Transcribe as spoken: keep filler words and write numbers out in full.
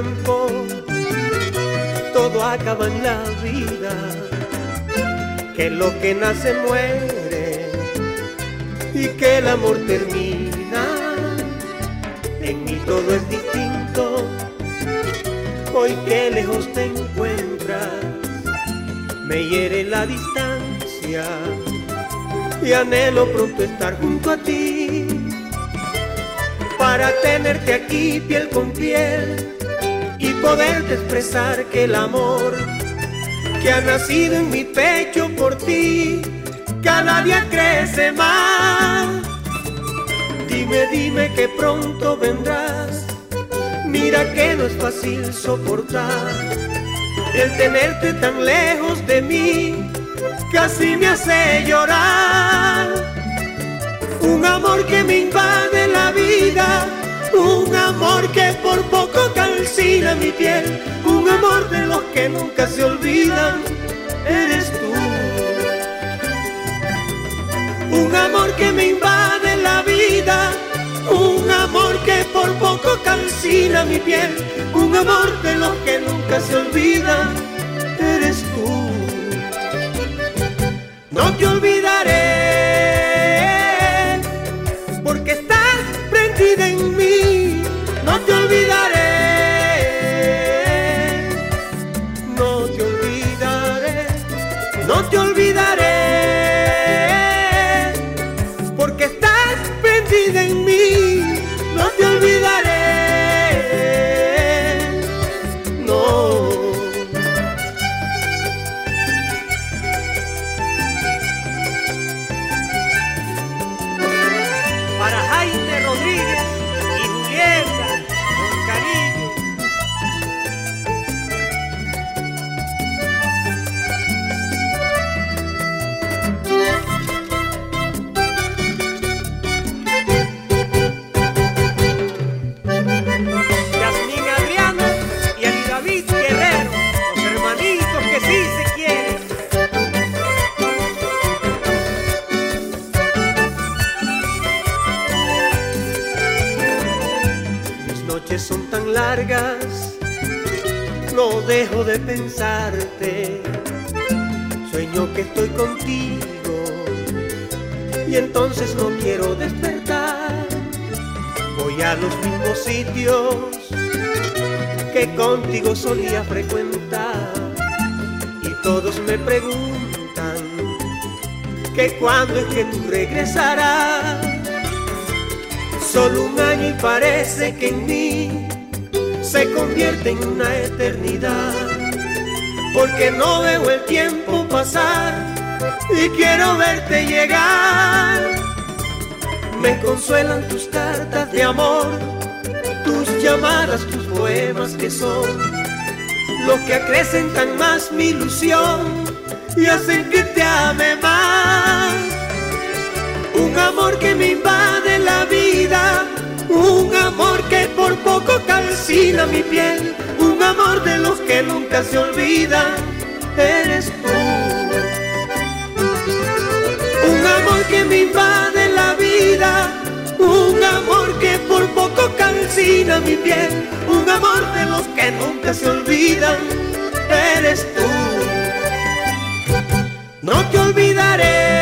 tiempo, todo acaba en la vida, que lo que nace muere y que el amor termina. En mí todo es distinto, hoy que lejos te encuentras, me hiere la distancia y anhelo pronto estar junto a ti, para tenerte aquí piel con piel y poderte expresar que el amor que ha nacido en mi pecho por ti cada día crece más. Dime, dime que pronto vendrás, mira que no es fácil soportar el tenerte tan lejos de mí, casi me hace llorar. Un amor que me invade la vida, un amor que por poco calcina mi piel, un amor de los que nunca se olvidan, eres tú. Un amor que me invade la vida, un amor que por poco calcina mi piel, un amor de los que nunca se olvidan, eres tú. No te olvidaré, porque estás prendida en mí. No te olvidaré, no te olvidaré, no te olvidaré, porque estás prendida en mí. No te olvidaré, no. Para Jaime Rodríguez y Julieta, con cariño. Yasmín Adriana y Ali David Guerrero, los hermanitos que sí se quieren. Mis noches son tan largas, no dejo de pensarte. Sueño que estoy contigo y entonces no quiero despertar. Voy a los mismos sitios que contigo solía frecuentar y todos me preguntan que cuándo es que tú regresarás. Solo un año y parece que en mí se convierte en una eternidad, porque no veo el tiempo pasar y quiero verte llegar. Me consuelan tus cartas de amor, tus llamadas, tus poemas que son los que acrecentan más mi ilusión y hacen que te ame más. Un amor que me invade la vida, un amor que por poco calcina mi piel, un amor de los que nunca se olvidan, eres tú. Un amor que me invade la vida, un amor que por poco calcina mi piel, un amor de los que nunca se olvidan, eres tú. No te olvidaré.